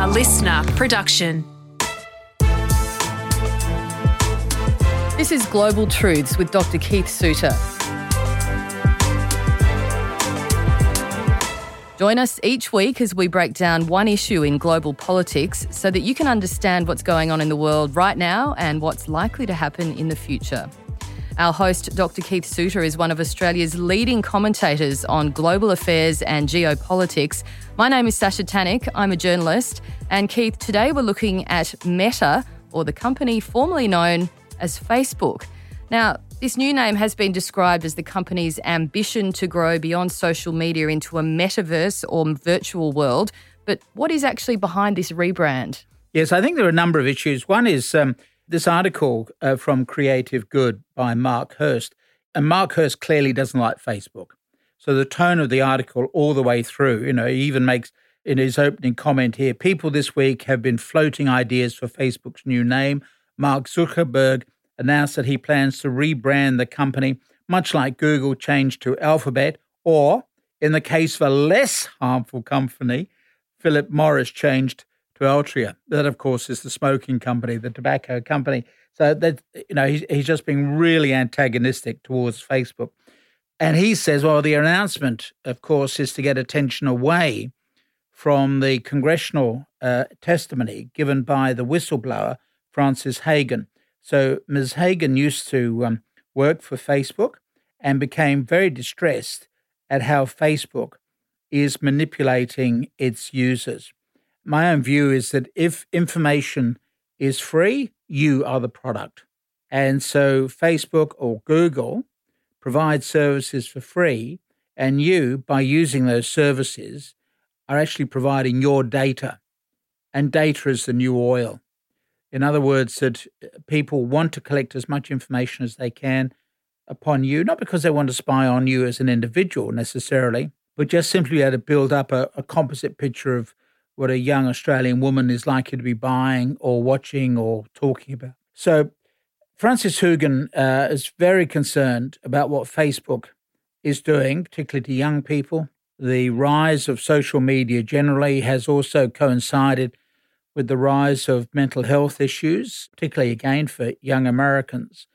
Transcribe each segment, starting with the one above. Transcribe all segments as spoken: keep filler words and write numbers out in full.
A listener production. This is Global Truths with Doctor Keith Suter. Join us each week as we break down one issue in global politics so that you can understand what's going on in the world right now and what's likely to happen in the future. Our host, Doctor Keith Suter, is one of Australia's leading commentators on global affairs and geopolitics. My name is Sasha Tannick. I'm a journalist. And Keith, today we're looking at Meta, or the company formerly known as Facebook. Now, this new name has been described as the company's ambition to grow beyond social media into a metaverse or virtual world. But what is actually behind this rebrand? Yes, I think there are a number of issues. One is um, this article uh, from Creative Good by Mark Hurst. And Mark Hurst clearly doesn't like Facebook. So the tone of the article all the way through, you know, he even makes in his opening comment here, people this week have been floating ideas for Facebook's new name. Mark Zuckerberg announced that he plans to rebrand the company, much like Google changed to Alphabet, or, in the case of a less harmful company, Philip Morris changed to Altria. That, of course, is the smoking company, the tobacco company. So that, you know, he's, he's just being really antagonistic towards Facebook. And he says, well, the announcement, of course, is to get attention away from the congressional uh, testimony given by the whistleblower, Frances Haugen. So Miz Haugen used to um, work for Facebook and became very distressed at how Facebook is manipulating its users. My own view is that if information is free, you are the product. And so Facebook or Google provide services for free, and you, by using those services, are actually providing your data. And data is the new oil. In other words, that people want to collect as much information as they can upon you, not because they want to spy on you as an individual necessarily, but just simply to build up a, a composite picture of what a young Australian woman is likely to be buying or watching or talking about. So Frances Haugen uh, is very concerned about what Facebook is doing, particularly to young people. The rise of social media generally has also coincided with the rise of mental health issues, particularly, again, for young Americans.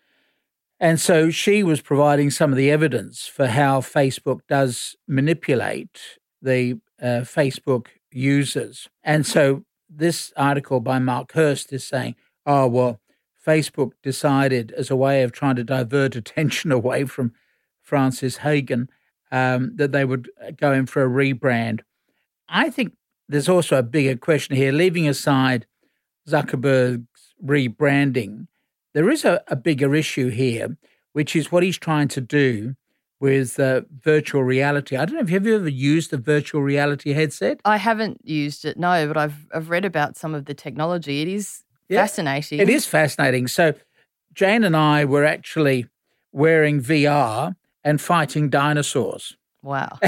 And so she was providing some of the evidence for how Facebook does manipulate the uh, Facebook users. And so this article by Mark Hurst is saying, oh, well, Facebook decided as a way of trying to divert attention away from Frances Haugen um, that they would go in for a rebrand. I think there's also a bigger question here. Leaving aside Zuckerberg's rebranding, there is a, a bigger issue here, which is what he's trying to do with uh, virtual reality. I don't know, have you ever used a virtual reality headset? I haven't used it, no, but I've I've read about some of the technology. It is yeah, fascinating. It is fascinating. So Jane and I were actually wearing V R and fighting dinosaurs. Wow.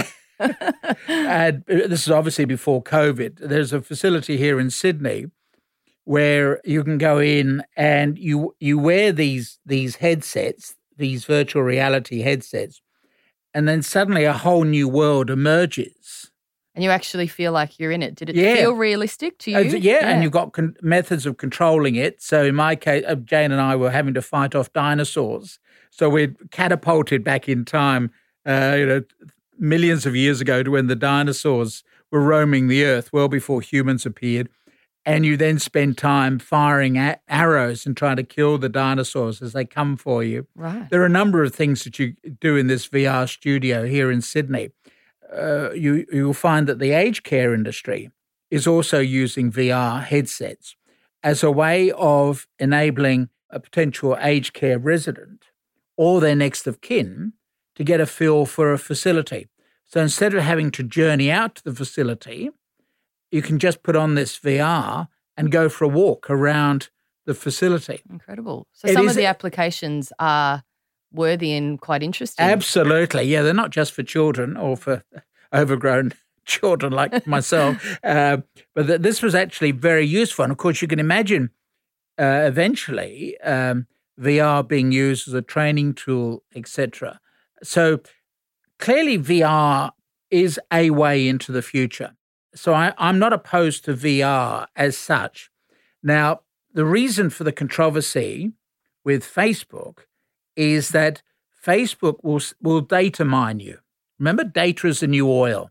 And this is obviously before COVID. There's a facility here in Sydney where you can go in and you you wear these these headsets, these virtual reality headsets, and then suddenly a whole new world emerges. And you actually feel like you're in it. Did it yeah. feel realistic to you? Uh, yeah, yeah, and you've got con- methods of controlling it. So in my case, uh, Jane and I were having to fight off dinosaurs. So we're catapulted back in time, uh, you know, millions of years ago to when the dinosaurs were roaming the earth, well before humans appeared. And you then spend time firing a- arrows and trying to kill the dinosaurs as they come for you. Right. There are a number of things that you do in this V R studio here in Sydney. Uh, you, you'll find that the aged care industry is also using V R headsets as a way of enabling a potential aged care resident or their next of kin to get a feel for a facility. So instead of having to journey out to the facility, you can just put on this V R and go for a walk around the facility. Incredible. So it some is, of the applications are worthy and quite interesting. Absolutely. Yeah, they're not just for children or for overgrown children like myself, uh, but th- this was actually very useful. And, of course, you can imagine uh, eventually um, V R being used as a training tool, et cetera. So clearly V R is a way into the future. So I, I'm not opposed to V R as such. Now, the reason for the controversy with Facebook is that Facebook will will data mine you. Remember, data is the new oil.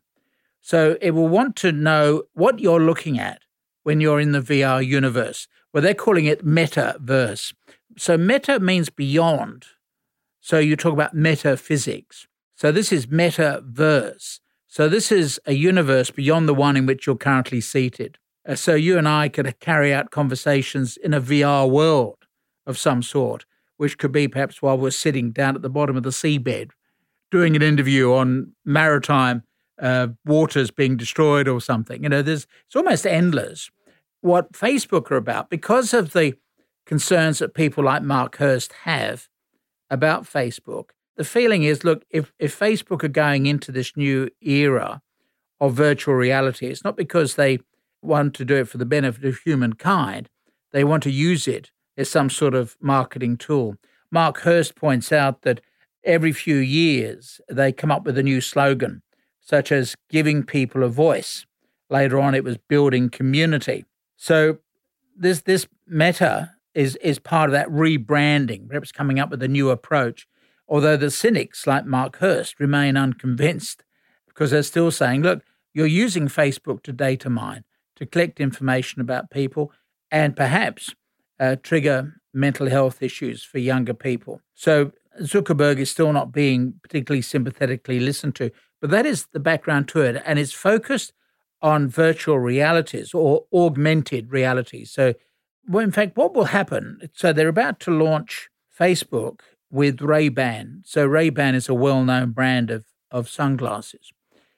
So it will want to know what you're looking at when you're in the V R universe. Well, they're calling it metaverse. So meta means beyond. So you talk about metaphysics. So this is metaverse. So this is a universe beyond the one in which you're currently seated. Uh, so you and I could carry out conversations in a V R world of some sort, which could be perhaps while we're sitting down at the bottom of the seabed, doing an interview on maritime uh, waters being destroyed or something. You know, there's it's almost endless. What Facebook are about, because of the concerns that people like Mark Hurst have about Facebook, the feeling is, look, if, if Facebook are going into this new era of virtual reality, it's not because they want to do it for the benefit of humankind. They want to use it as some sort of marketing tool. Mark Hurst points out that every few years they come up with a new slogan, such as giving people a voice. Later on, it was building community. So this this meta is, is part of that rebranding, perhaps coming up with a new approach, although the cynics like Mark Hurst remain unconvinced because they're still saying, look, you're using Facebook to data mine, to collect information about people and perhaps uh, trigger mental health issues for younger people. So Zuckerberg is still not being particularly sympathetically listened to, but that is the background to it, and it's focused on virtual realities or augmented realities. So, well, in fact, what will happen, so they're about to launch Facebook with Ray-Ban. So Ray-Ban is a well-known brand of, of sunglasses.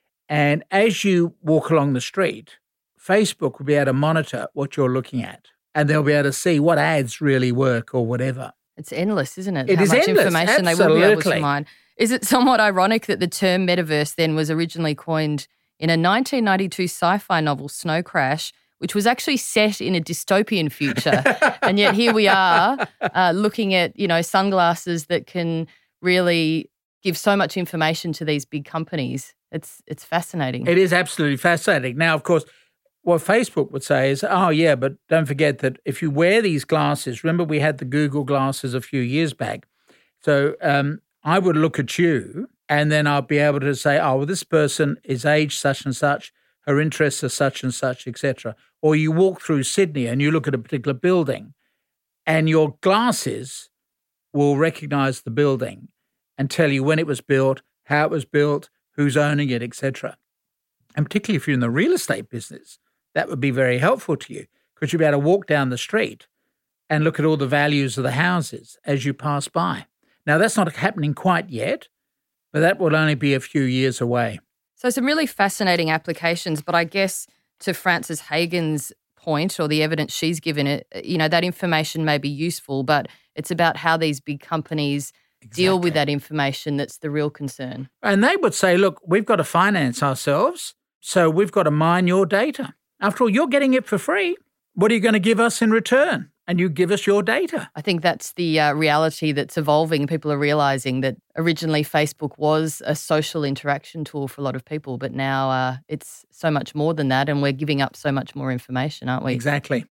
And as you walk along the street, Facebook will be able to monitor what you're looking at, and they'll be able to see what ads really work or whatever. It's endless, isn't it? It How is much endless, information absolutely. they will be able to mine. Is it somewhat ironic that the term metaverse then was originally coined in a nineteen ninety-two sci-fi novel, Snow Crash, which was actually set in a dystopian future, and yet here we are uh, looking at, you know, sunglasses that can really give so much information to these big companies. It's it's fascinating. It is absolutely fascinating. Now, of course, what Facebook would say is, oh, yeah, but don't forget that if you wear these glasses, remember we had the Google glasses a few years back. So um, I would look at you and then I'll be able to say, oh, well, this person is age such and such, her interests are such and such, et cetera. Or you walk through Sydney and you look at a particular building and your glasses will recognize the building and tell you when it was built, how it was built, who's owning it, et cetera. And particularly if you're in the real estate business, that would be very helpful to you because you'll be able to walk down the street and look at all the values of the houses as you pass by. Now, that's not happening quite yet, but that will only be a few years away. So some really fascinating applications, but I guess to Frances Hagen's point or the evidence she's given it, you know, that information may be useful, but it's about how these big companies exactly. deal with that information that's the real concern. And they would say, look, we've got to finance ourselves, so we've got to mine your data. After all, you're getting it for free. What are you going to give us in return? And you give us your data. I think that's the uh, reality that's evolving. People are realising that originally Facebook was a social interaction tool for a lot of people, but now uh, it's so much more than that, and we're giving up so much more information, aren't we? Exactly.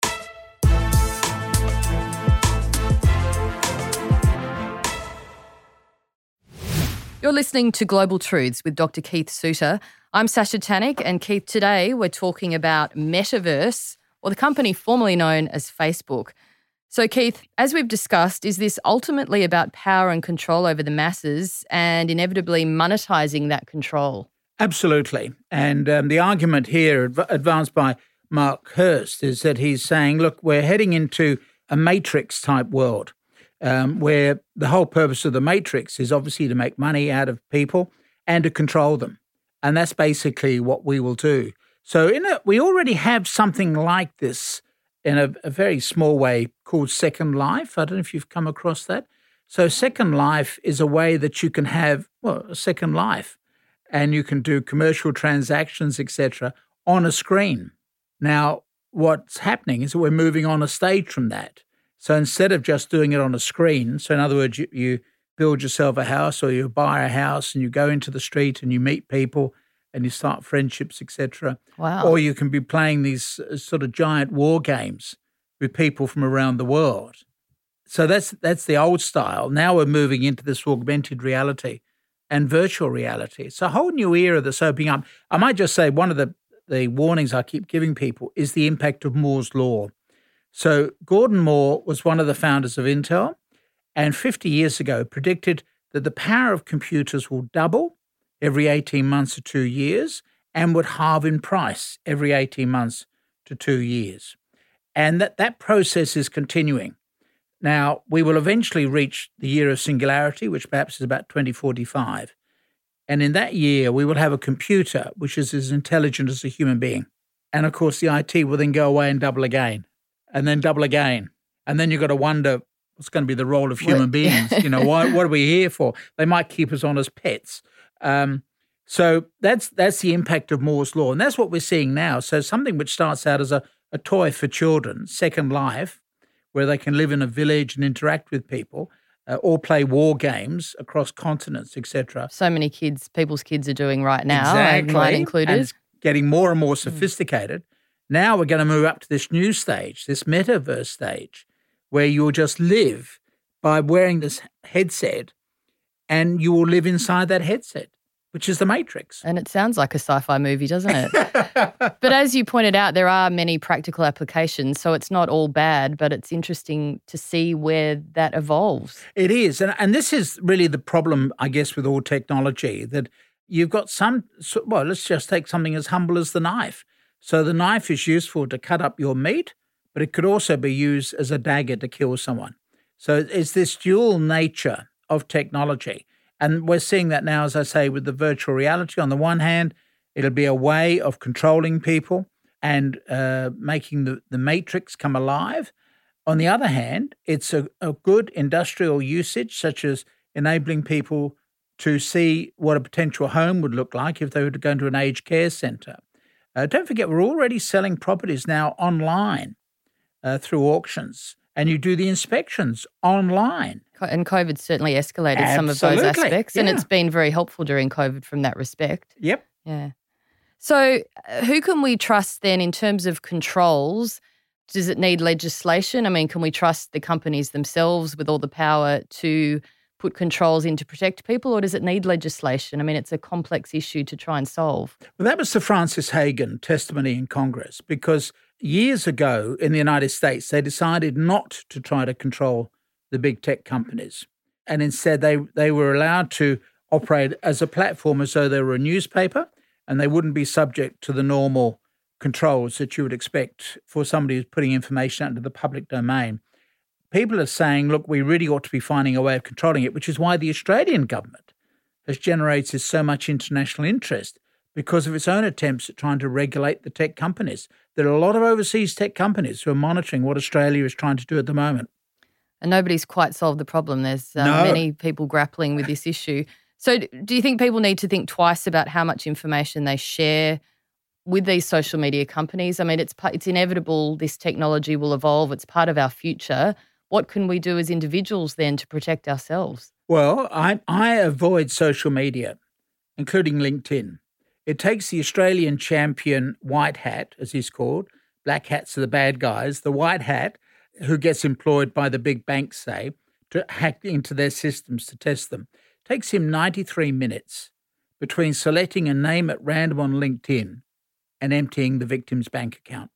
You're listening to Global Truths with Doctor Keith Suter. I'm Sasha Tannick, and Keith, today we're talking about Metaverse, or the company formerly known as Facebook. So, Keith, as we've discussed, is this ultimately about power and control over the masses and inevitably monetising that control? Absolutely. And um, the argument here adv- advanced by Mark Hurst is that he's saying, look, we're heading into a matrix-type world um, where the whole purpose of the matrix is obviously to make money out of people and to control them. And that's basically what we will do. So in a, we already have something like this in a, a very small way called Second Life. I don't know if you've come across that. So Second Life is a way that you can have, well, a second life, and you can do commercial transactions, et cetera, on a screen. Now, what's happening is that we're moving on a stage from that. So instead of just doing it on a screen, so in other words, you, you build yourself a house or you buy a house and you go into the street and you meet people and you start friendships, et cetera. Wow. Or you can be playing these sort of giant war games with people from around the world. So that's that's the old style. Now we're moving into this augmented reality and virtual reality. It's a whole new era that's opening up. I might just say one of the, the warnings I keep giving people is the impact of Moore's Law. So Gordon Moore was one of the founders of Intel, and fifty years ago predicted that the power of computers will double every eighteen months to two years and would halve in price every eighteen months to two years. And that, that process is continuing. Now, we will eventually reach the year of singularity, which perhaps is about twenty forty-five. And in that year, we will have a computer which is as intelligent as a human being. And of course, the I T will then go away and double again, and then double again. And then you've got to wonder what's going to be the role of human what? beings. You know, why, what are we here for? They might keep us on as pets. Um, so that's that's the impact of Moore's Law. And that's what we're seeing now. So something which starts out as a, a toy for children, Second Life, where they can live in a village and interact with people, uh, or play war games across continents, et cetera. So many kids, people's kids are doing right now, exactly. and mine included. And it's getting more and more sophisticated. Mm. Now we're going to move up to this new stage, this metaverse stage, where you'll just live by wearing this headset, and you will live inside that headset, which is the Matrix. And it sounds like a sci-fi movie, doesn't it? But as you pointed out, there are many practical applications, so it's not all bad, but it's interesting to see where that evolves. It is. And, and this is really the problem, I guess, with all technology, that you've got some, well, let's just take something as humble as the knife. So the knife is useful to cut up your meat, but it could also be used as a dagger to kill someone. So it's this dual nature of technology. And we're seeing that now, as I say, with the virtual reality. On the one hand, it'll be a way of controlling people and uh, making the, the matrix come alive. On the other hand, it's a, a good industrial usage, such as enabling people to see what a potential home would look like if they were to go into an aged care centre. Uh, don't forget, we're already selling properties now online uh, through auctions, and you do the inspections online. And COVID certainly escalated Absolutely. some of those aspects, yeah. and it's been very helpful during COVID from that respect. Yep. Yeah. So uh, who can we trust then in terms of controls? Does it need legislation? I mean, can we trust the companies themselves with all the power to put controls in to protect people, or does it need legislation? I mean, it's a complex issue to try and solve. Well, that was the Francis Hagan testimony in Congress, because years ago in the United States, they decided not to try to control the big tech companies. And instead, they, they were allowed to operate as a platform as though they were a newspaper, and they wouldn't be subject to the normal controls that you would expect for somebody who's putting information out into the public domain. People are saying, look, we really ought to be finding a way of controlling it, which is why the Australian government has generated so much international interest because of its own attempts at trying to regulate the tech companies. There are a lot of overseas tech companies who are monitoring what Australia is trying to do at the moment. And nobody's quite solved the problem. There's um, no. many people grappling with this issue. So do you think people need to think twice about how much information they share with these social media companies? I mean, it's it's inevitable this technology will evolve. It's part of our future. What can we do as individuals then to protect ourselves? Well, I, I avoid social media, including LinkedIn. It takes the Australian champion white hat, as he's called. Black hats are the bad guys. The white hat, who gets employed by the big banks, say, to hack into their systems to test them. It takes him ninety-three minutes between selecting a name at random on LinkedIn and emptying the victim's bank account,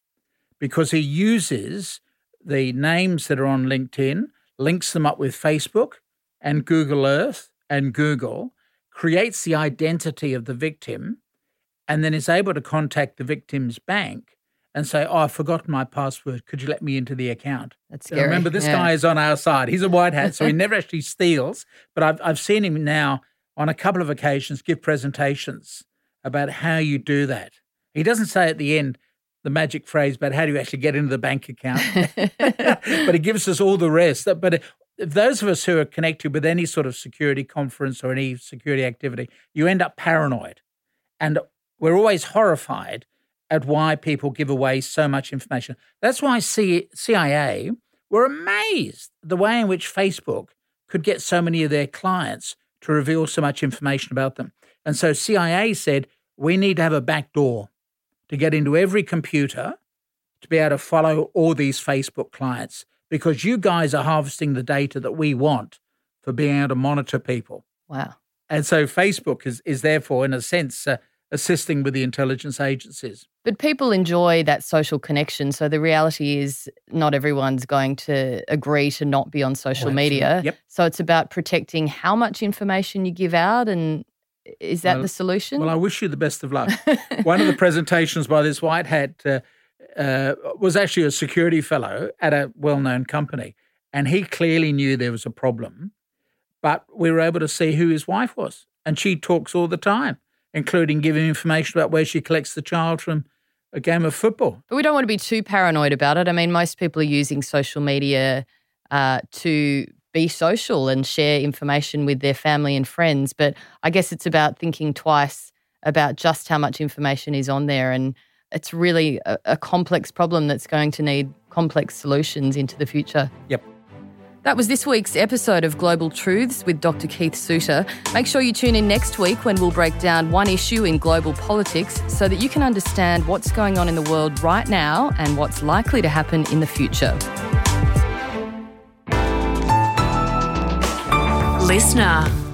because he uses the names that are on LinkedIn, links them up with Facebook and Google Earth and Google, creates the identity of the victim, and then is able to contact the victim's bank and say, oh, I've forgotten my password. Could you let me into the account? That's scary. Remember, this yeah. guy is on our side. He's a white hat, so he never actually steals. But I've I've seen him now on a couple of occasions give presentations about how you do that. He doesn't say at the end the magic phrase about how do you actually get into the bank account, but he gives us all the rest. But if those of us who are connected with any sort of security conference or any security activity, you end up paranoid. And we're always horrified at why people give away so much information. That's why C I A were amazed at the way in which Facebook could get so many of their clients to reveal so much information about them. And so C I A said, we need to have a back door to get into every computer to be able to follow all these Facebook clients, because you guys are harvesting the data that we want for being able to monitor people. Wow. And so Facebook is, is therefore, in a sense, uh, assisting with the intelligence agencies. But people enjoy that social connection. So the reality is not everyone's going to agree to not be on social Oh, media. Yep. So it's about protecting how much information you give out, and is that well, the solution? Well, I wish you the best of luck. One of the presentations by this white hat uh, uh, was actually a security fellow at a well-known company, and he clearly knew there was a problem, but we were able to see who his wife was, and she talks all the time, including giving information about where she collects the child from a game of football. But we don't want to be too paranoid about it. I mean, most people are using social media uh, to be social and share information with their family and friends. But I guess it's about thinking twice about just how much information is on there. And it's really a, a complex problem that's going to need complex solutions into the future. Yep. That was this week's episode of Global Truths with Doctor Keith Suter. Make sure you tune in next week when we'll break down one issue in global politics so that you can understand what's going on in the world right now and what's likely to happen in the future. Listener.